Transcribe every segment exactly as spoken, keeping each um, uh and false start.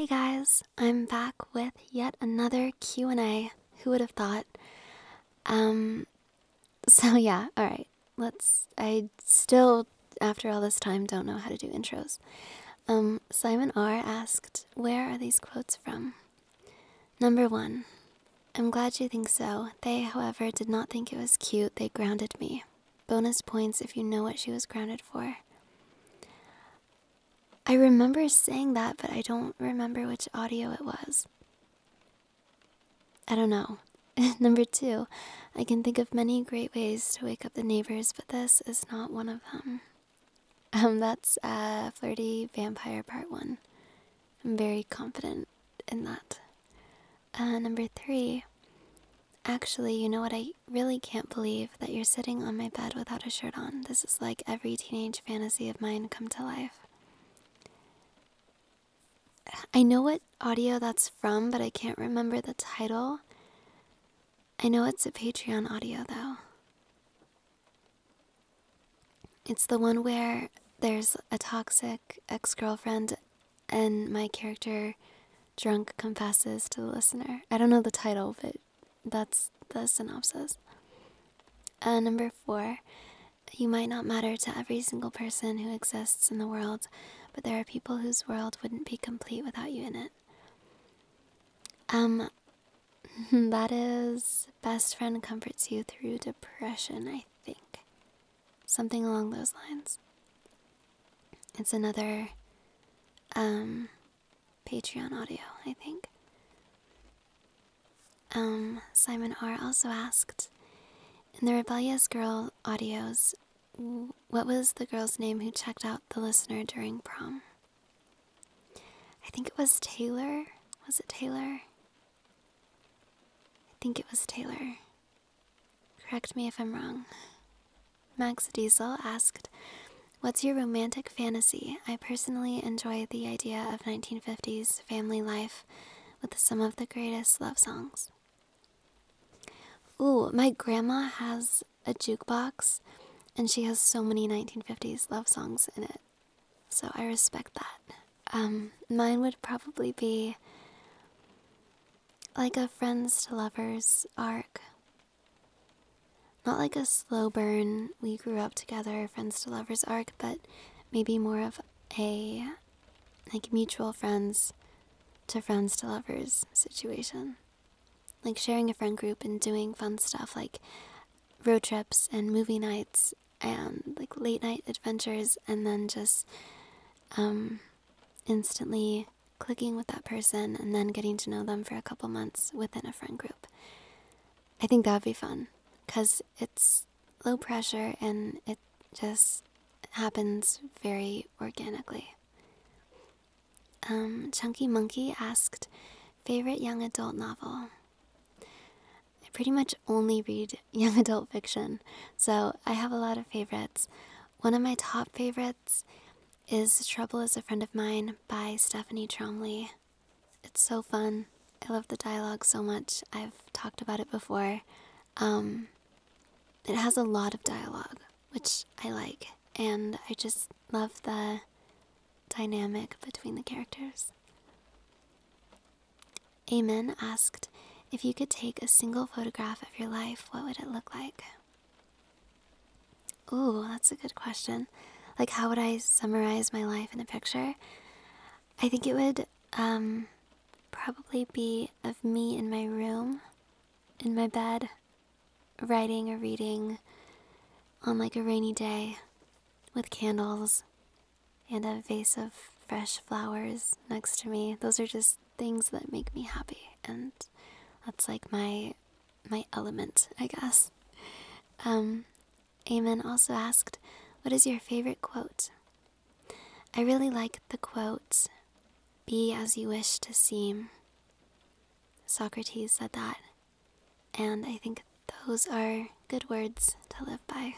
Hey guys, I'm back with yet another Q and A. Who would have thought? Um, so yeah, all right. Let's. I still, after all this time, don't know how to do intros. Um, Simon R asked, "Where are these quotes from?" Number one. I'm glad you think so. They, however, did not think it was cute. They grounded me. Bonus points if you know what she was grounded for. I remember saying that, but I don't remember which audio it was. I don't know. Number two, I can think of many great ways to wake up the neighbors, but this is not one of them. Um, that's uh, Flirty Vampire Part one. I'm very confident in that. Uh, number three, actually, you know what? I really can't believe that you're sitting on my bed without a shirt on. This is like every teenage fantasy of mine come to life. I know what audio that's from, but I can't remember the title. I know it's a Patreon audio, though. It's the one where there's a toxic ex-girlfriend and my character, drunk, confesses to the listener. I don't know the title, but that's the synopsis. Uh, number four, you might not matter to every single person who exists in the world, but there are people whose world wouldn't be complete without you in it. Um, that is best friend comforts you through depression, I think. Something along those lines. It's another um, Patreon audio, I think. Um, Simon R. also asked, in the Rebellious Girl audios, what was the girl's name who checked out the listener during prom? I think it was Taylor. Was it Taylor? I think it was Taylor. Correct me if I'm wrong. Max Diesel asked, what's your romantic fantasy? I personally enjoy the idea of nineteen fifties family life with some of the greatest love songs. Ooh, my grandma has a jukebox and she has so many nineteen fifties love songs in it. So I respect that. Um, mine would probably be like a friends to lovers arc. Not like a slow burn, we grew up together, friends to lovers arc, but maybe more of a like mutual friends to friends to lovers situation. Like sharing a friend group and doing fun stuff like road trips and movie nights and like late night adventures, and then just um, instantly clicking with that person and then getting to know them for a couple months within a friend group. I think that would be fun because it's low pressure and it just happens very organically. Um, Chunky Monkey asked, favorite young adult novel? I pretty much only read young adult fiction, so I have a lot of favorites. One of my top favorites is Trouble is a Friend of Mine by Stephanie Tromley. It's so fun. I love the dialogue so much. I've talked about it before. Um, it has a lot of dialogue, which I like, and I just love the dynamic between the characters. Amen asked, if you could take a single photograph of your life, what would it look like? Ooh, that's a good question. Like, how would I summarize my life in a picture? I think it would um, probably be of me in my room, in my bed, writing or reading on like a rainy day with candles and a vase of fresh flowers next to me. Those are just things that make me happy, and that's like my my element, I guess. Um, Amen also asked, what is your favorite quote? I really like the quote, be as you wish to seem. Socrates said that, and I think those are good words to live by.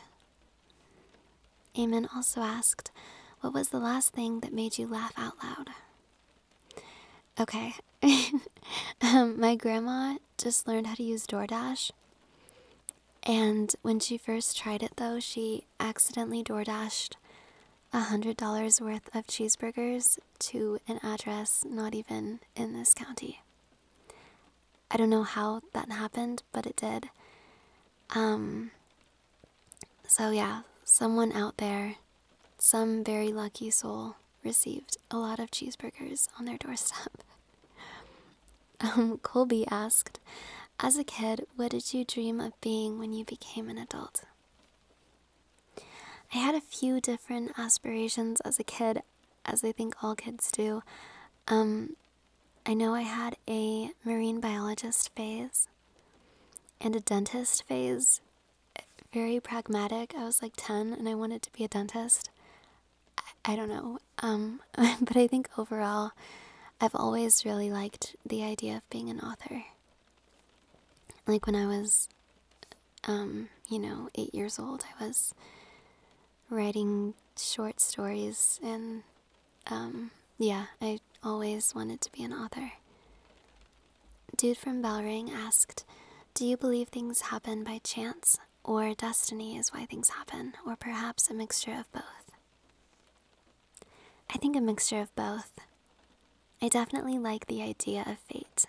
Amen also asked, what was the last thing that made you laugh out loud? Okay. um, my grandma just learned how to use DoorDash. And when she first tried it, though, she accidentally DoorDashed a hundred dollars worth of cheeseburgers to an address not even in this county. I don't know how that happened, but it did. Um, so yeah, someone out there, some very lucky soul, received a lot of cheeseburgers on their doorstep. Um, Colby asked, as a kid, what did you dream of being when you became an adult? I had a few different aspirations as a kid, as I think all kids do. Um, I know I had a marine biologist phase and a dentist phase. Very pragmatic. I was like ten and I wanted to be a dentist. I, I don't know. Um, but I think overall, I've always really liked the idea of being an author. Like when I was, um, you know, eight years old, I was writing short stories and, um, yeah, I always wanted to be an author. Dude from Bellring asked, do you believe things happen by chance, or destiny is why things happen, or perhaps a mixture of both? I think a mixture of both. I definitely like the idea of fate.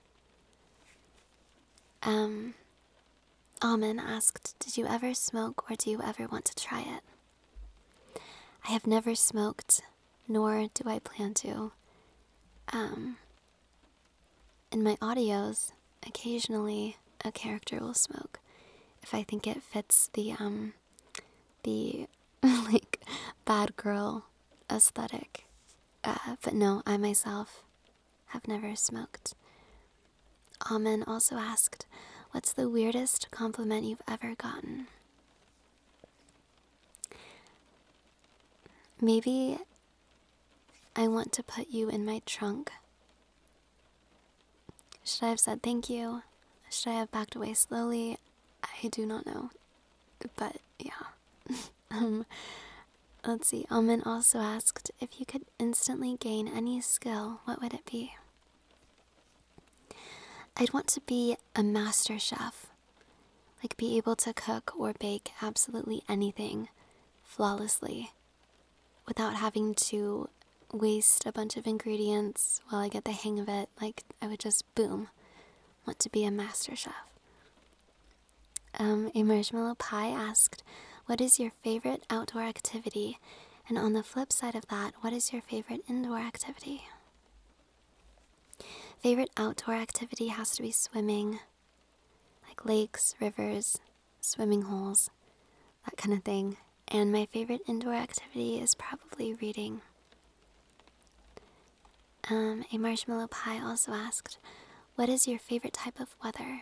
Um, Amen asked, did you ever smoke or do you ever want to try it? I have never smoked, nor do I plan to. Um, in my audios, occasionally a character will smoke if I think it fits the, um, the, like, bad girl aesthetic. Uh, but no, I myself have never smoked. Amen also asked, what's the weirdest compliment you've ever gotten? Maybe I want to put you in my trunk. Should I have said thank you? Should I have backed away slowly? I do not know. But yeah. um, let's see. Amen also asked, if you could instantly gain any skill, what would it be? I'd want to be a master chef. Like be able to cook or bake absolutely anything flawlessly without having to waste a bunch of ingredients while I get the hang of it. Like I would just, boom, want to be a master chef. Um, a marshmallow pie asked, what is your favorite outdoor activity? And on the flip side of that, what is your favorite indoor activity? Favorite outdoor activity has to be swimming, like lakes, rivers, swimming holes, that kind of thing. And my favorite indoor activity is probably reading. Um, a marshmallow pie also asked, what is your favorite type of weather?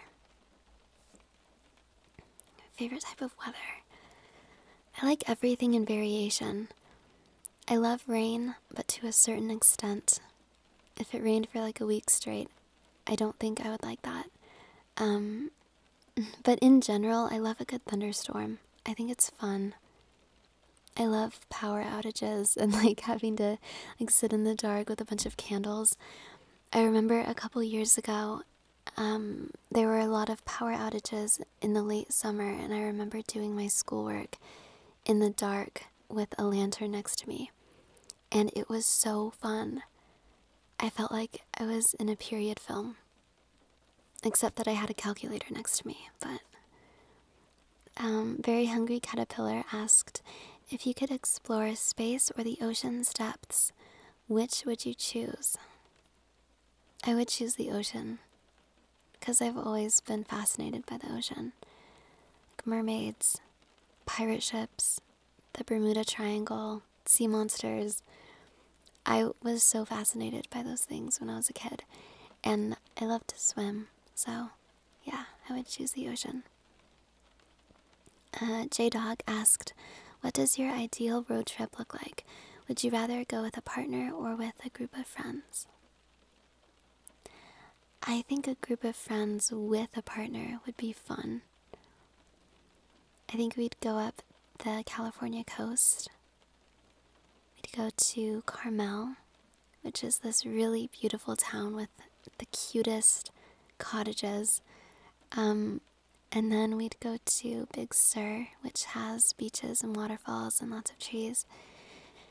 Favorite type of weather? I like everything in variation. I love rain, but to a certain extent. If it rained for like a week straight, I don't think I would like that. Um, but in general, I love a good thunderstorm. I think it's fun. I love power outages and like having to like sit in the dark with a bunch of candles. I remember a couple years ago, um, there were a lot of power outages in the late summer, and I remember doing my schoolwork in the dark with a lantern next to me. And it was so fun. I felt like I was in a period film. Except that I had a calculator next to me, but... Um, Very Hungry Caterpillar asked, if you could explore space or the ocean's depths, which would you choose? I would choose the ocean, because I've always been fascinated by the ocean. Like mermaids, pirate ships, the Bermuda Triangle, sea monsters. I was so fascinated by those things when I was a kid, and I love to swim, so yeah, I would choose the ocean. Uh, J-Dog asked, what does your ideal road trip look like? Would you rather go with a partner or with a group of friends? I think a group of friends with a partner would be fun. I think we'd go up the California coast. We'd go to Carmel, which is this really beautiful town with the cutest cottages. Um, and then we'd go to Big Sur, which has beaches and waterfalls and lots of trees.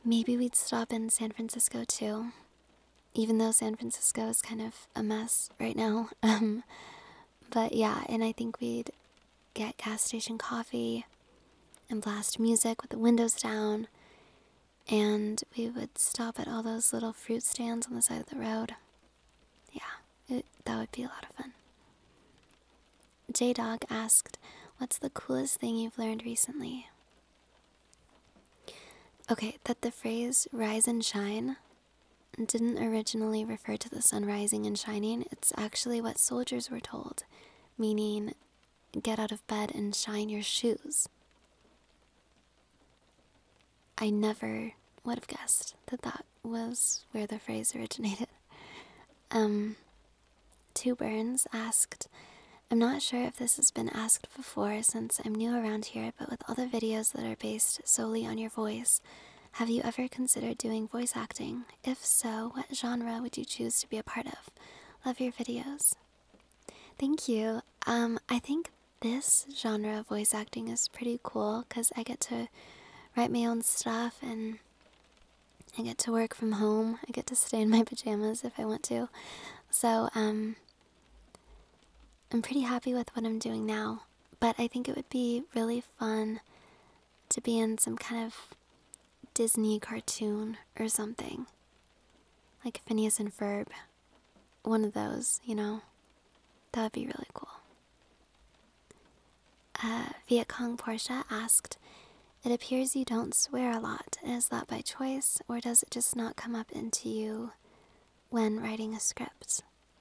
maybe we'd stop in San Francisco too, even though San Francisco is kind of a mess right now. Um, but yeah, and I think we'd get gas station coffee and blast music with the windows down, and we would stop at all those little fruit stands on the side of the road. Yeah, it, that would be a lot of fun. J-Dog asked, what's the coolest thing you've learned recently? Okay, that the phrase rise and shine didn't originally refer to the sun rising and shining. It's actually what soldiers were told, meaning get out of bed and shine your shoes. I never would have guessed that that was where the phrase originated. Um, Two Burns asked, I'm not sure if this has been asked before since I'm new around here, but with all the videos that are based solely on your voice, have you ever considered doing voice acting? If so, what genre would you choose to be a part of? Love your videos. Thank you. Um, I think this genre of voice acting is pretty cool because I get to write my own stuff and I get to work from home. I get to stay in my pajamas if I want to. So, um, I'm pretty happy with what I'm doing now, but I think it would be really fun to be in some kind of Disney cartoon or something. Like Phineas and Ferb. One of those, you know? That would be really cool. Uh, Viet Cong Portia asked, it appears you don't swear a lot. Is that by choice, or does it just not come up into you when writing a script?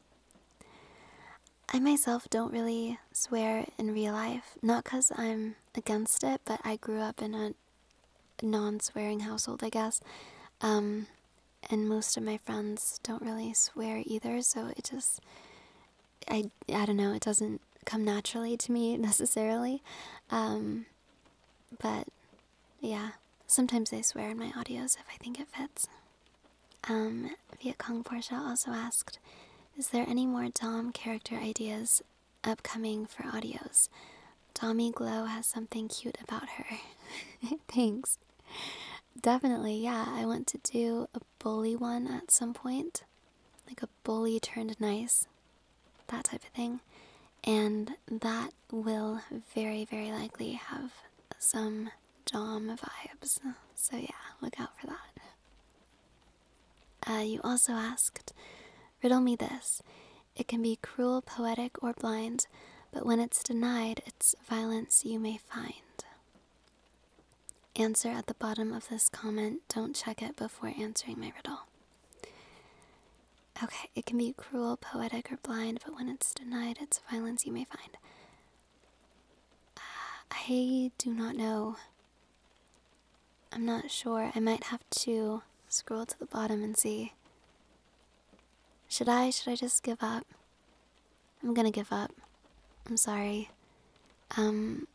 I myself don't really swear in real life, not because I'm against it, but I grew up in a non-swearing household, I guess, um, and most of my friends don't really swear either, so it just, I, I don't know, it doesn't come naturally to me necessarily, um, but yeah, sometimes I swear in my audios if I think it fits. Um, Viet Cong Portia also asked, is there any more Dom character ideas upcoming for audios? Dommy Glow has something cute about her. Thanks. Definitely, yeah. I want to do a bully one at some point. Like a bully turned nice. That type of thing. And that will very, very likely have some Dom vibes. So yeah, look out for that. Uh, you also asked, riddle me this. It can be cruel, poetic, or blind, but when it's denied, it's violence you may find. Answer at the bottom of this comment. Don't check it before answering my riddle. Okay, it can be cruel, poetic, or blind, but when it's denied, it's violence you may find. I do not know. I'm not sure. I might have to scroll to the bottom and see. Should I? Should I just give up? I'm gonna give up. I'm sorry. Um,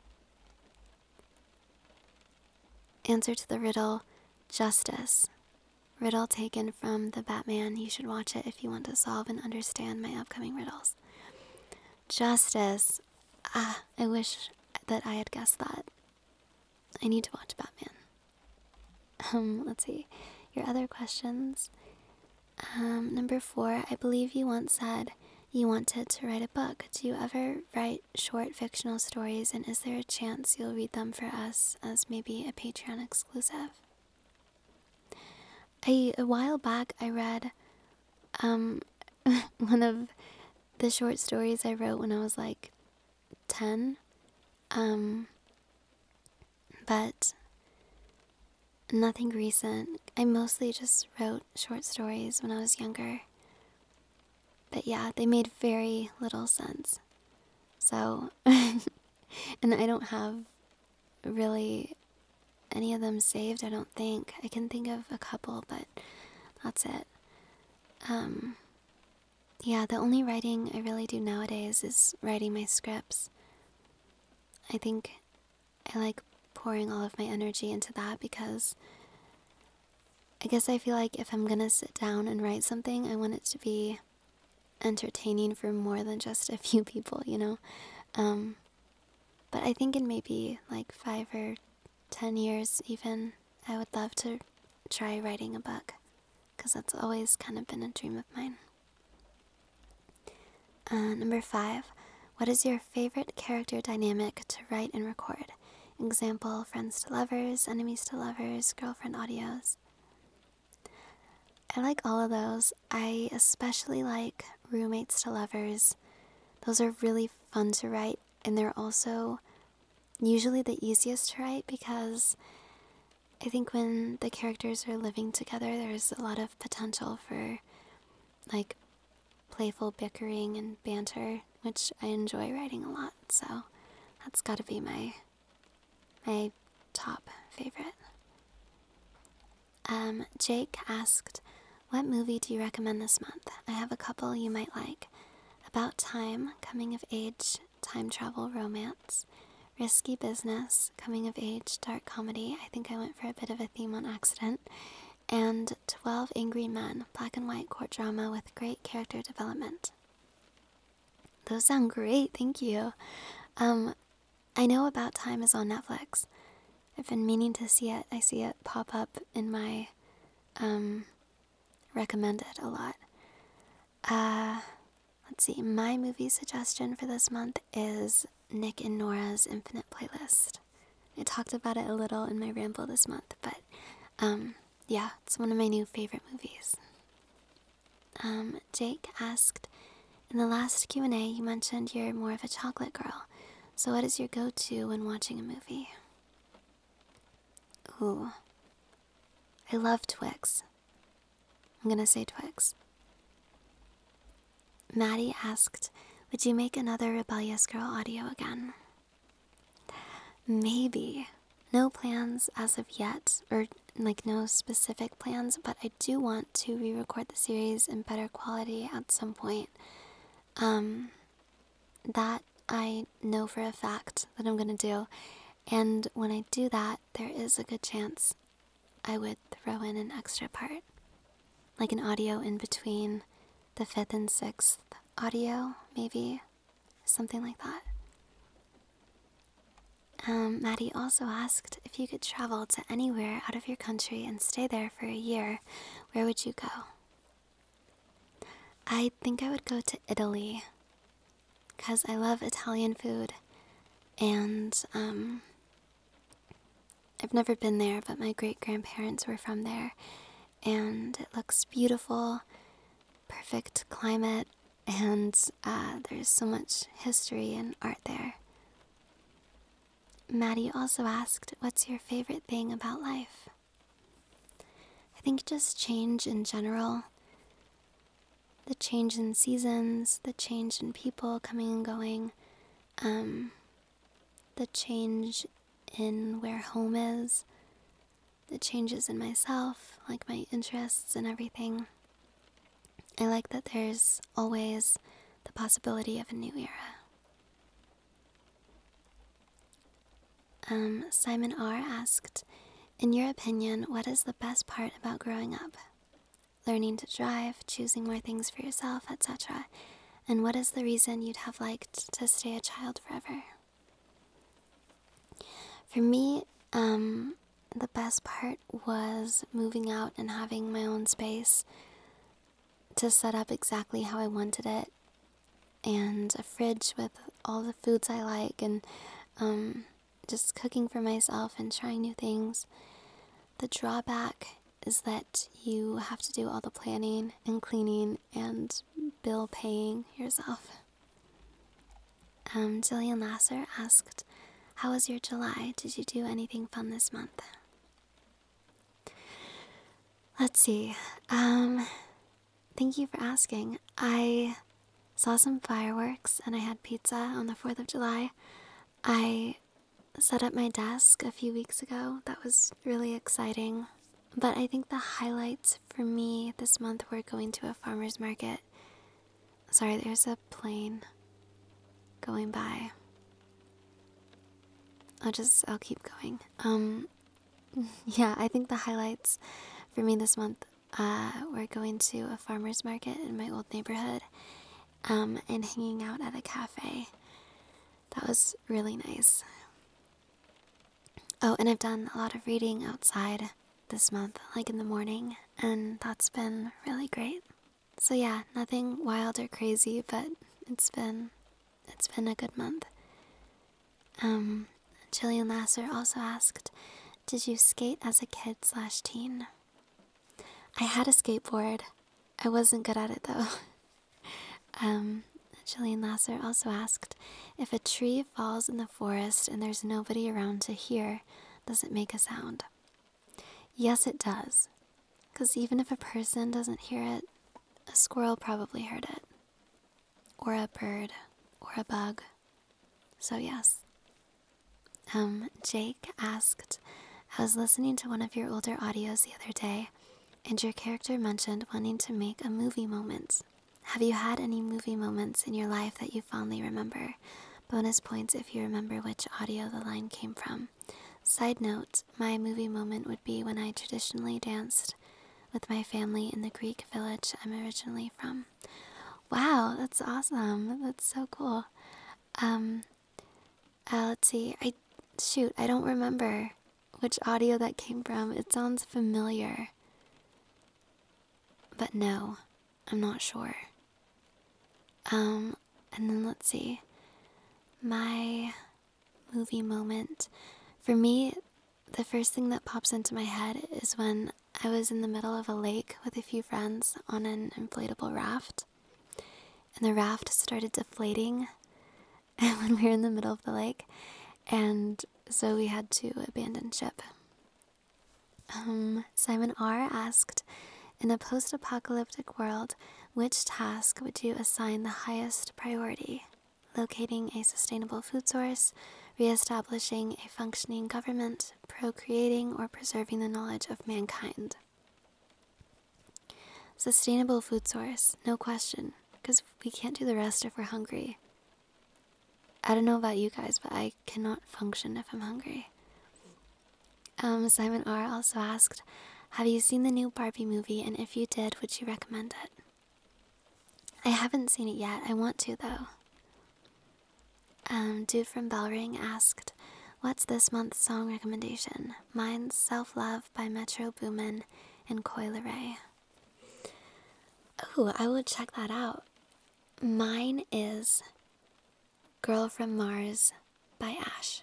answer to the riddle, justice. Riddle taken from The Batman. You should watch it if you want to solve and understand my upcoming riddles. Justice. Ah, I wish that I had guessed that. I need to watch Batman. Um, let's see. Your other questions. Um, number four, I believe you once said you wanted to write a book. Do you ever write short fictional stories, and is there a chance you'll read them for us as maybe a Patreon exclusive? I, a while back, I read um, one of the short stories I wrote when I was like ten, um, but nothing recent. I mostly just wrote short stories when I was younger. But yeah, they made very little sense. So, and I don't have really any of them saved, I don't think. I can think of a couple, but that's it. Um, yeah, the only writing I really do nowadays is writing my scripts. I think I like pouring all of my energy into that because I guess I feel like if I'm gonna sit down and write something, I want it to be entertaining for more than just a few people, you know? Um, but I think in maybe like five or ten years even, I would love to try writing a book, because that's always kind of been a dream of mine. Uh, number five, what is your favorite character dynamic to write and record? Example, friends to lovers, enemies to lovers, girlfriend audios. I like all of those. I especially like roommates to lovers. Those are really fun to write, and they're also usually the easiest to write because I think when the characters are living together, there's a lot of potential for like playful bickering and banter, which I enjoy writing a lot. So that's got to be my my top favorite. Um, Jake asked, what movie do you recommend this month? I have a couple you might like. About Time, coming of age, time travel romance. Risky Business, coming of age, dark comedy. I think I went for a bit of a theme on accident. And twelve Angry Men, black and white court drama with great character development. Those sound great, thank you. Um, I know About Time is on Netflix. I've been meaning to see it. I see it pop up in my um, recommended a lot. Uh, let's see, my movie suggestion for this month is Nick and Nora's Infinite Playlist. I talked about it a little in my ramble this month, but um, yeah, it's one of my new favorite movies. Um, Jake asked, in the last Q and A, you mentioned you're more of a chocolate girl. So what is your go-to when watching a movie? Ooh. I love Twix. I'm gonna say Twix. Maddie asked, would you make another Rebellious Girl audio again? Maybe. No plans as of yet, or like no specific plans, but I do want to re-record the series in better quality at some point. Um, that I know for a fact that I'm gonna do, and when I do that, there is a good chance I would throw in an extra part, like an audio in between the fifth and sixth audio, maybe, something like that. Um, Maddie also asked, if you could travel to anywhere out of your country and stay there for a year, where would you go? I think I would go to Italy, because I love Italian food, and um, I've never been there, but my great-grandparents were from there, and it looks beautiful, perfect climate, and uh, there's so much history and art there. Maddie also asked, what's your favorite thing about life? I think just change in general. The change in seasons, the change in people coming and going, um, the change in where home is, the changes in myself, like my interests and everything. I like that there's always the possibility of a new era. Um, Simon R. asked, in your opinion, what is the best part about growing up? Learning to drive, choosing more things for yourself, et cetera. And what is the reason you'd have liked to stay a child forever? For me, um, the best part was moving out and having my own space to set up exactly how I wanted it, and a fridge with all the foods I like, and um, just cooking for myself and trying new things. The drawback is that you have to do all the planning and cleaning and bill paying yourself. Um, Jillian Lasser asked, how was your July? Did you do anything fun this month? Let's see. Um, thank you for asking. I saw some fireworks and I had pizza on the fourth of July. I set up my desk a few weeks ago. That was really exciting. But I think the highlights for me this month were going to a farmer's market. Sorry, there's a plane going by. I'll just, I'll keep going. Um, yeah, I think the highlights for me this month uh, were going to a farmer's market in my old neighborhood um, and hanging out at a cafe. That was really nice. Oh, and I've done a lot of reading outside this month, like in the morning, and that's been really great. So yeah, nothing wild or crazy, but it's been it's been a good month. Um, Jillian Lasser also asked, did you skate as a kid slash teen? I had a skateboard. I wasn't good at it though. um, Jillian Lasser also asked, if a tree falls in the forest and there's nobody around to hear, does it make a sound? Yes, it does. Because even if a person doesn't hear it, a squirrel probably heard it. Or a bird. Or a bug. So yes. Um, Jake asked, I was listening to one of your older audios the other day, and your character mentioned wanting to make a movie moment. Have you had any movie moments in your life that you fondly remember? Bonus points if you remember which audio the line came from. Side note, my movie moment would be when I traditionally danced with my family in the Greek village I'm originally from. Wow, that's awesome. That's so cool. Um, uh, let's see. I shoot, I don't remember which audio that came from. It sounds familiar. But no, I'm not sure. Um, and then let's see. My movie moment. For me, the first thing that pops into my head is when I was in the middle of a lake with a few friends on an inflatable raft. And the raft started deflating when we were in the middle of the lake. And so we had to abandon ship. Um, Simon R. asked, in a post-apocalyptic world, which task would you assign the highest priority? Locating a sustainable food source, re-establishing a functioning government, procreating, or preserving the knowledge of mankind? Sustainable food source, no question, because we can't do the rest if we're hungry. I don't know about you guys, but I cannot function if I'm hungry. Um, Simon R. also asked, have you seen the new Barbie movie, and if you did, would you recommend it? I haven't seen it yet. I want to, though. Um, Dude from Bellring asked, what's this month's song recommendation? Mine's Self Love by Metro Boomin and Coi Leray. Oh, I will check that out. Mine is Girl from Mars by Ash.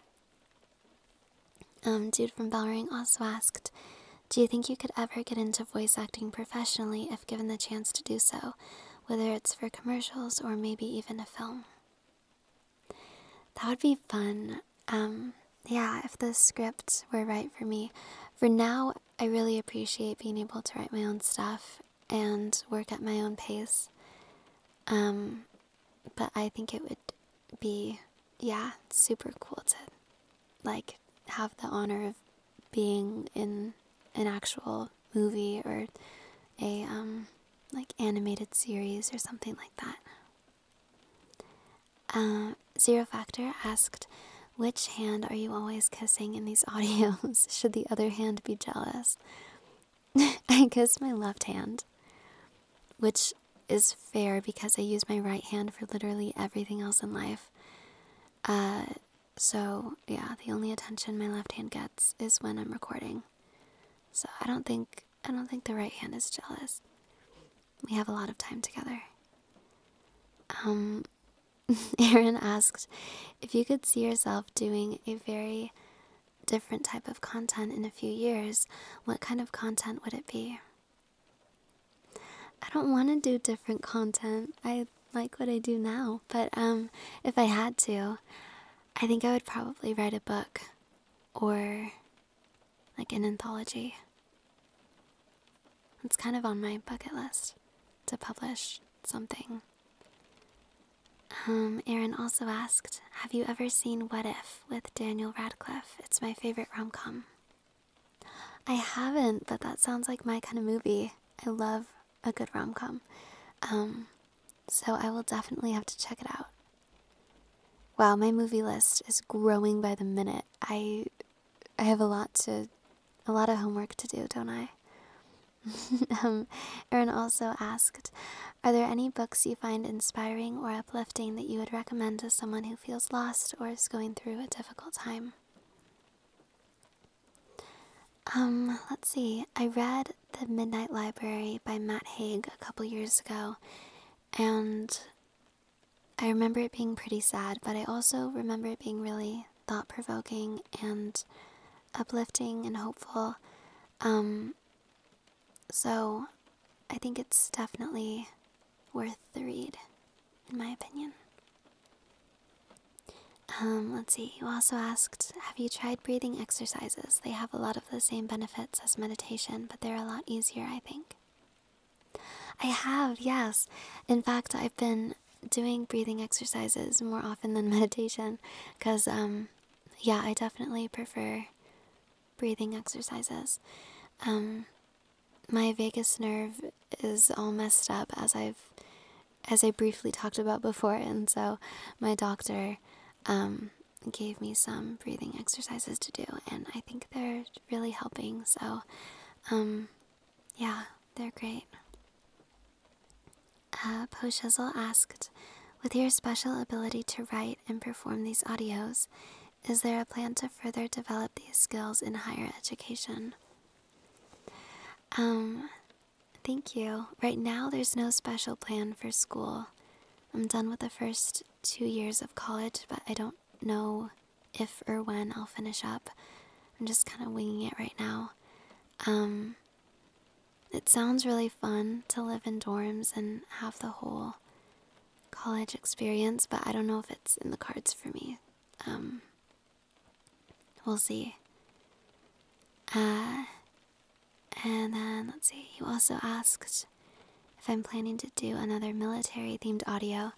Um, Dude from Bellring also asked, do you think you could ever get into voice acting professionally if given the chance to do so, whether it's for commercials or maybe even a film? That would be fun. Um, yeah, if the script were right for me. For now, I really appreciate being able to write my own stuff and work at my own pace. Um, but I think it would be, yeah, super cool to, like, have the honor of being in an actual movie or a um like animated series or something like that. Uh, Zero Factor asked, which hand are you always kissing in these audios? Should the other hand be jealous? I kiss my left hand, which is fair because I use my right hand for literally everything else in life. Uh, so yeah, the only attention my left hand gets is when I'm recording. So I don't think I don't think the right hand is jealous. We have a lot of time together. Um, Aaron asked, if you could see yourself doing a very different type of content in a few years, what kind of content would it be? I don't want to do different content. I like what I do now, but um, if I had to, I think I would probably write a book or like an anthology. It's kind of on my bucket list to publish something. Um, Aaron also asked, have you ever seen What If with Daniel Radcliffe? It's my favorite rom-com. I haven't, but that sounds like my kind of movie. I love a good rom-com. Um, so I will definitely have to check it out. Wow, my movie list is growing by the minute. I I have a lot to, a lot of homework to do, don't I? um, Aaron also asked, are there any books you find inspiring or uplifting that you would recommend to someone who feels lost or is going through a difficult time? Um, let's see. I read The Midnight Library by Matt Haig a couple years ago, and I remember it being pretty sad, but I also remember it being really thought-provoking and uplifting and hopeful. Um, so I think it's definitely worth the read, in my opinion. Um, let's see, you also asked, have you tried breathing exercises? They have a lot of the same benefits as meditation, but they're a lot easier, I think. I have, yes. In fact, I've been doing breathing exercises more often than meditation, because, um, yeah, I definitely prefer breathing exercises. Um, my vagus nerve is all messed up, as I've, as I briefly talked about before, and so my doctor, um, gave me some breathing exercises to do, and I think they're really helping, so, um, yeah, they're great. Uh, Poshizzle asked, with your special ability to write and perform these audios, is there a plan to further develop these skills in higher education? Um, thank you. Right now, there's no special plan for school. I'm done with the first two years of college, but I don't know if or when I'll finish up. I'm just kind of winging it right now. Um, it sounds really fun to live in dorms and have the whole college experience, but I don't know if it's in the cards for me. Um, we'll see. Uh, and then, let's see, you also asked if I'm planning to do another military-themed audio.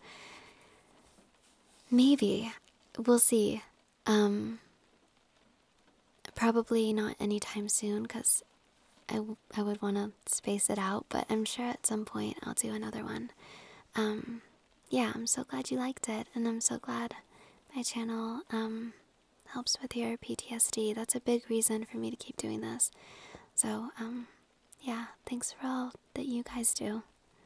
Maybe. We'll see. Um, probably not anytime soon, because I, w- I would want to space it out, but I'm sure at some point I'll do another one. Um, yeah, I'm so glad you liked it, and I'm so glad my channel, um, helps with your P T S D. That's a big reason for me to keep doing this. So, um, yeah, thanks for all that you guys do.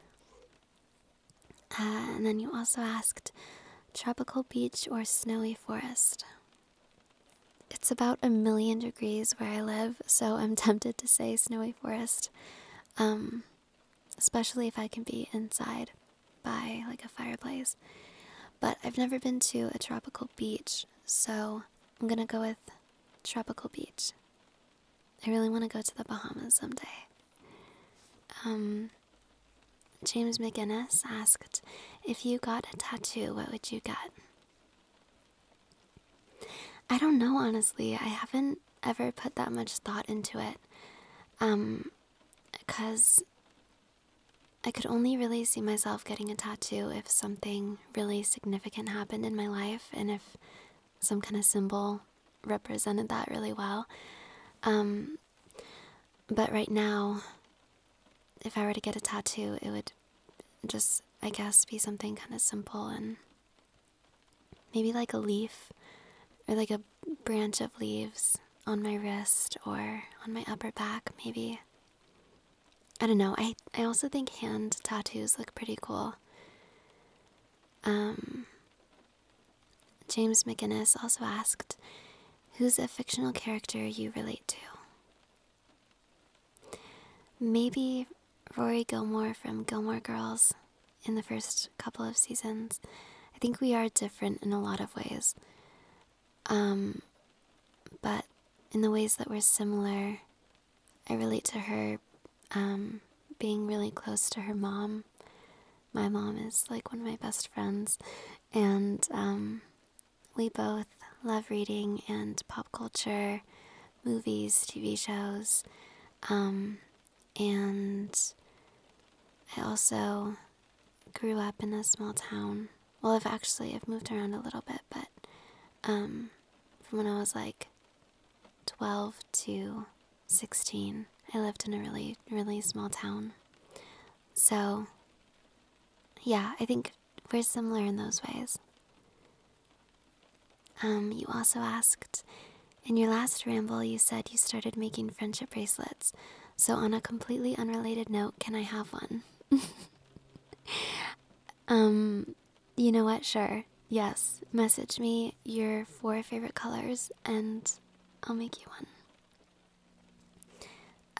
Uh, and then you also asked, tropical beach or snowy forest? It's about a million degrees where I live, so I'm tempted to say snowy forest. Um, especially if I can be inside by like a fireplace. But I've never been to a tropical beach, so I'm gonna go with tropical beach. I really want to go to the Bahamas someday. Um, James McGinnis asked, if you got a tattoo, what would you get? I don't know, honestly. I haven't ever put that much thought into it. Um, because I could only really see myself getting a tattoo if something really significant happened in my life and if some kind of symbol represented that really well. Um, but right now, if I were to get a tattoo, it would just, I guess, be something kind of simple and maybe like a leaf or like a branch of leaves on my wrist or on my upper back, maybe. I don't know. I, I also think hand tattoos look pretty cool. Um, James McGinnis also asked, who's a fictional character you relate to? Maybe Rory Gilmore from Gilmore Girls in the first couple of seasons. I think we are different in a lot of ways. Um, but in the ways that we're similar, I relate to her um, being really close to her mom. My mom is like one of my best friends, and um, we both love reading and pop culture, movies, T V shows, um, and I also grew up in a small town. Well, I've actually, I've moved around a little bit, but um, from when I was like twelve to sixteen, I lived in a really, really small town. So, yeah, I think we're similar in those ways. Um, you also asked, in your last ramble, you said you started making friendship bracelets. So on a completely unrelated note, can I have one? um, you know what? Sure. Yes. Message me your four favorite colors and I'll make you one.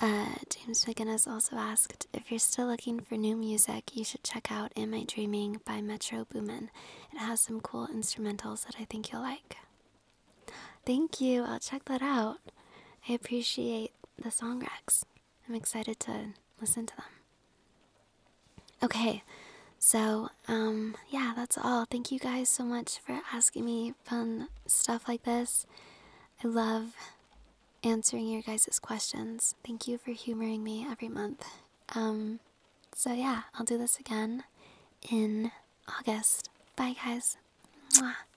Uh, James McGinnis also asked, if you're still looking for new music, you should check out Am I Dreaming by Metro Boomin. It has some cool instrumentals that I think you'll like. Thank you, I'll check that out. I appreciate the song recs. I'm excited to listen to them. Okay, so, um, yeah, that's all. Thank you guys so much for asking me fun stuff like this. I love answering your guys' questions. Thank you for humoring me every month. Um, so yeah, I'll do this again in August. Bye, guys. Mwah.